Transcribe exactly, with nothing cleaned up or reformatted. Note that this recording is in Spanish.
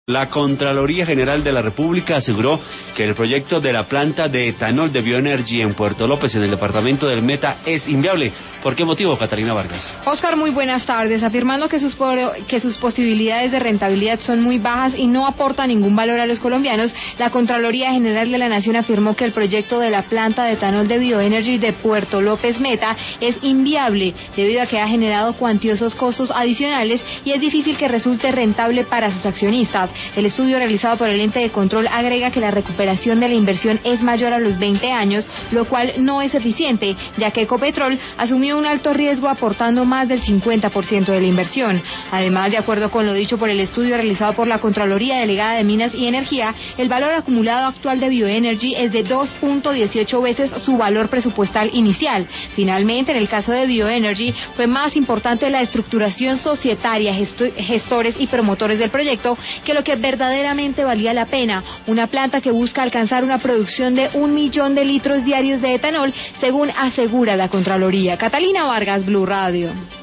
La Contraloría General de la República aseguró que el proyecto de la planta de etanol de Bioenergy en Puerto López, en el departamento del Meta, es inviable. ¿Por qué motivo, Catalina Vargas? Oscar, muy buenas tardes. Afirmando que sus, que sus posibilidades de rentabilidad son muy bajas y no aporta ningún valor a los colombianos, la Contraloría General de la Nación afirmó que el proyecto de la planta de etanol de Bioenergy de Puerto López Meta es inviable debido a que ha generado cuantiosos costos adicionales y es difícil que resulte rentable para sus accionistas. El estudio realizado por el ente de control agrega que la recuperación de la inversión es mayor a los veinte años, lo cual no es eficiente, ya que Ecopetrol asumió un alto riesgo aportando más del cincuenta por ciento de la inversión. Además, de acuerdo con lo dicho por el estudio realizado por la Contraloría Delegada de Minas y Energía, el valor acumulado actual de Bioenergy es de dos punto dieciocho veces su valor presupuestal inicial. Finalmente, en el caso de Bioenergy, fue más importante la estructuración societaria, gestores y promotores del proyecto que lo que verdaderamente valía la pena, una planta que busca alcanzar una producción de un millón de litros diarios de etanol, según asegura la Contraloría. Catalina Vargas, Blue Radio.